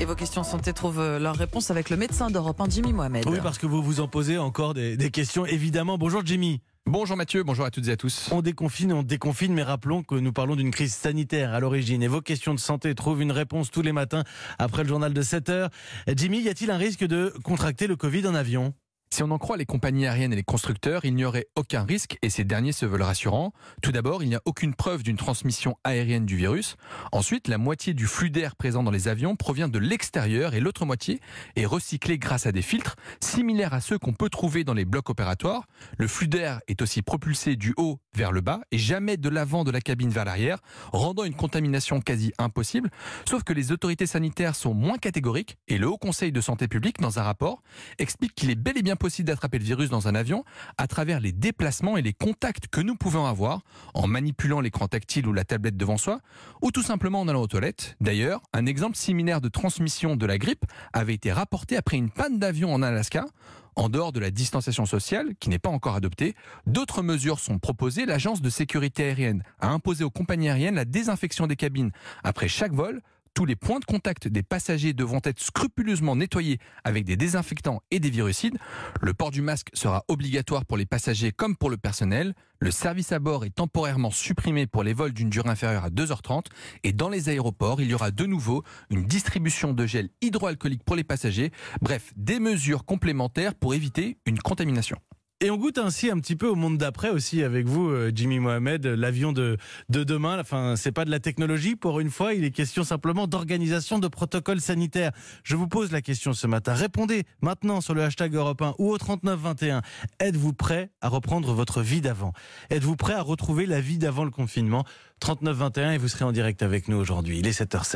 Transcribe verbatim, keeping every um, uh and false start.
vos questions santé trouvent leur réponse avec le médecin d'Europe un, Jimmy Mohamed. Oui, parce que vous vous en posez encore des, des questions, évidemment. Bonjour Jimmy. Bonjour Mathieu, bonjour à toutes et à tous. On déconfine, on déconfine, mais rappelons que nous parlons d'une crise sanitaire à l'origine. Et vos questions de santé trouvent une réponse tous les matins après le journal de sept heures. Jimmy, y a-t-il un risque de contracter le Covid en avion ? Si on en croit les compagnies aériennes et les constructeurs, il n'y aurait aucun risque et ces derniers se veulent rassurants. Tout d'abord, il n'y a aucune preuve d'une transmission aérienne du virus. Ensuite, la moitié du flux d'air présent dans les avions provient de l'extérieur et l'autre moitié est recyclée grâce à des filtres similaires à ceux qu'on peut trouver dans les blocs opératoires. Le flux d'air est aussi propulsé du haut vers le bas et jamais de l'avant de la cabine vers l'arrière, rendant une contamination quasi impossible. Sauf que les autorités sanitaires sont moins catégoriques et le Haut Conseil de santé publique, dans un rapport, explique qu'il est bel et bien possible d'attraper le virus dans un avion à travers les déplacements et les contacts que nous pouvons avoir en manipulant l'écran tactile ou la tablette devant soi ou tout simplement en allant aux toilettes. D'ailleurs, un exemple similaire de transmission de la grippe avait été rapporté après une panne d'avion en Alaska. En dehors de la distanciation sociale, qui n'est pas encore adoptée, d'autres mesures sont proposées. L'agence de sécurité aérienne a imposé aux compagnies aériennes la désinfection des cabines après chaque vol. Tous les points de contact des passagers devront être scrupuleusement nettoyés avec des désinfectants et des virucides. Le port du masque sera obligatoire pour les passagers comme pour le personnel. Le service à bord est temporairement supprimé pour les vols d'une durée inférieure à deux heures trente. Et dans les aéroports, il y aura de nouveau une distribution de gel hydroalcoolique pour les passagers. Bref, des mesures complémentaires pour éviter une contamination. Et on goûte ainsi un petit peu au monde d'après aussi avec vous, Jimmy Mohamed, l'avion de, de demain. Enfin, c'est pas de la technologie pour une fois, il est question simplement d'organisation de protocoles sanitaires. Je vous pose la question ce matin. Répondez maintenant sur le hashtag Europe un ou au trente-neuf vingt et un. Êtes-vous prêt à reprendre votre vie d'avant ? Êtes-vous prêt à retrouver la vie d'avant le confinement ? trente-neuf vingt et un et vous serez en direct avec nous aujourd'hui. Il est sept heures sept.